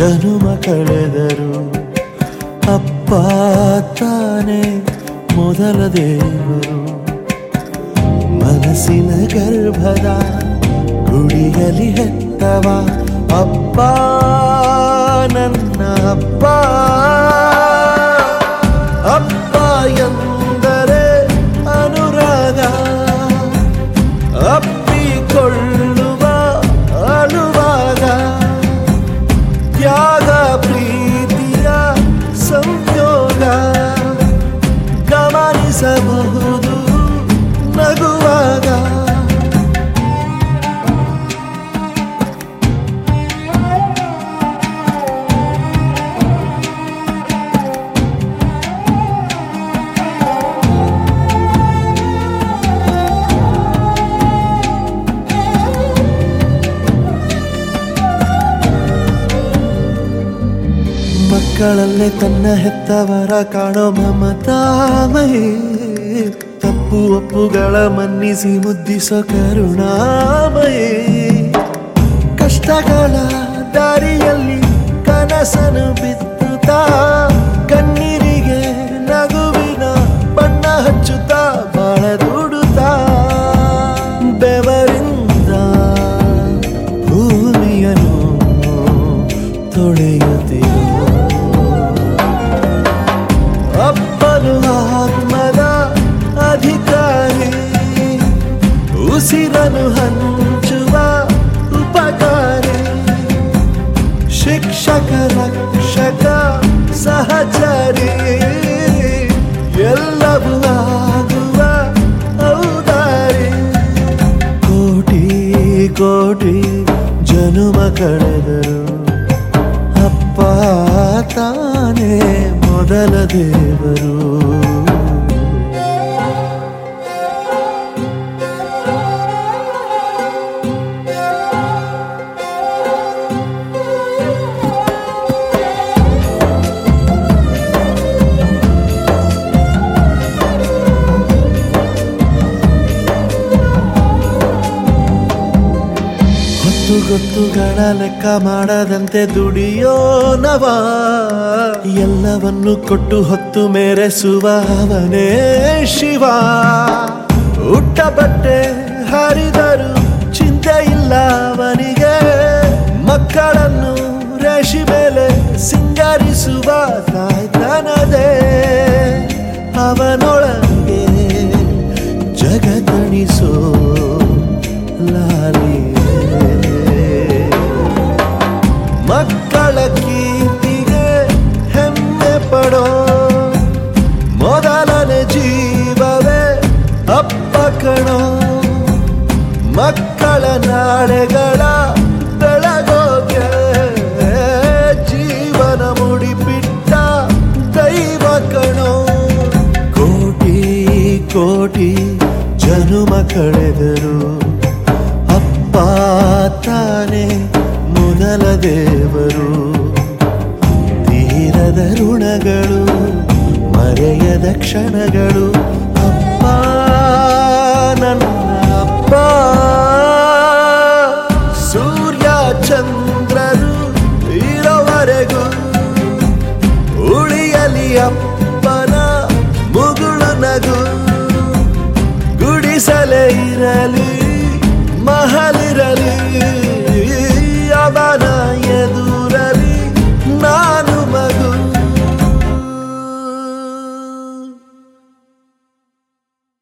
ಜನುಮ ಕಳೆದರು ಅಪ್ಪ ತಾನೇ ಮೊದಲ ದೇವರು. ಮನಸ್ಸಿನ ಗರ್ಭದ ಗುಡಿಯಲ್ಲಿ ಹೆತ್ತವ ಅಪ್ಪ ನನ್ನ ಅಪ್ಪ. ಅಪ್ಪ ಎಂದರೆ ಅನುರಾಗ, ಅಪ್ಪಿಕೊಳ್ಳುವ ಅಳುವಾಗ, ತ್ಯಾಗ ಪ್ರೀತಿಯ ಸಂಯೋಗ ಗಮನಿಸಬಹುದು ನಗುವಾಗ. ಮಕ್ಕಳಲ್ಲೇ ತನ್ನ ಹೆತ್ತವರ ಕಾಣೋ ಮಮತಾಮಯೇ, ತಪ್ಪು ಒಪ್ಪುಗಳ ಮನ್ನಿಸಿ ಮುದ್ದಿಸೋ ಕರುಣಾಮಯೇ. ಕಷ್ಟಗಳ ದಾರಿಯಲ್ಲಿ ಕನಸನು ಬಿತ್ತುತ್ತಾ, ಕಣ್ಣೀರಿಗೆ ನಗುವಿನ ಬಣ್ಣ ಹಚ್ಚುತ್ತಾ, ಬಾಳ ದುಡುತ್ತಾ, ಬೆವರಿಂದ ಭೂಮಿಯನ್ನು ತೊಳೆಯುತ್ತೀರ. ಅಪ್ಪನು ಆತ್ಮದ ಅಧಿಕಾರಿ, ಉಸಿರನು ಹಂಚುವ ಉಪಕಾರಿ, ಶಿಕ್ಷಕ ರಕ್ಷಕ ಸಹಚರಿ, ಎಲ್ಲವೂ ಆಗುವ ಔದಾರಿ. ಕೋಟಿ ಕೋಟಿ ಜನುಮ ಕಳೆದರು ಅಪ್ಪ ತಾನೇ ಮೊದಲ ದೇವರು. ಗೊತ್ತುಗಳ ಲೆಕ್ಕ ಮಾಡದಂತೆ ದುಡಿಯೋನವ, ಎಲ್ಲವನ್ನು ಕೊಟ್ಟು ಹೊತ್ತು ಮೆರೆಸುವ ಅವನೇ ಶಿವ. ಉಟ್ಟ ಬಟ್ಟೆ ಹರಿದರು ಚಿಂತೆ ಇಲ್ಲ ಅವನಿಗೆ, ಮಕ್ಕಳನ್ನು ರೇಷಿ ಮೇಲೆ ಸಿಂಗರಿಸುವ ತಾಯ್ತನದೇ ಅವನೊಳಗೆ ಜಗತ್ತಣಿಸೋ ಲಾಲಿ. ಮಕ್ಕಳ ಕೀರ್ತಿಗೆ ಹೆಮ್ಮೆ ಪಡೋ ಮೊದಲನೇ ಜೀವವೇ ಅಪ್ಪ ಕಣೋ. ಮಕ್ಕಳ ನಾಳೆಗಳ ಬೆಳಗೋಗೆ ಜೀವನ ಮುಡಿಪಿಟ್ಟ ದೈವ ಕಣೋ. ಕೋಟಿ ಕೋಟಿ ಜನುಮ ಕಳೆದರು ಅಪ್ಪ ತಾನೇ ಮೊದಲ ದೇವರು. ತೀರದ ಋಣಗಳು ಮರೆಯದ ಕ್ಷಣಗಳು ಅಪ್ಪ ನನ್ನ ಅಪ್ಪ. ಸೂರ್ಯ ಚಂದ್ರರು ಇರೋವರೆಗೂ ಉಳಿಯಲಿ ಅಪ್ಪನ ಮುಗುಳು ನಗು, ಗುಡಿಸಲೇ ಇರಲಿ ಮಹಲಿ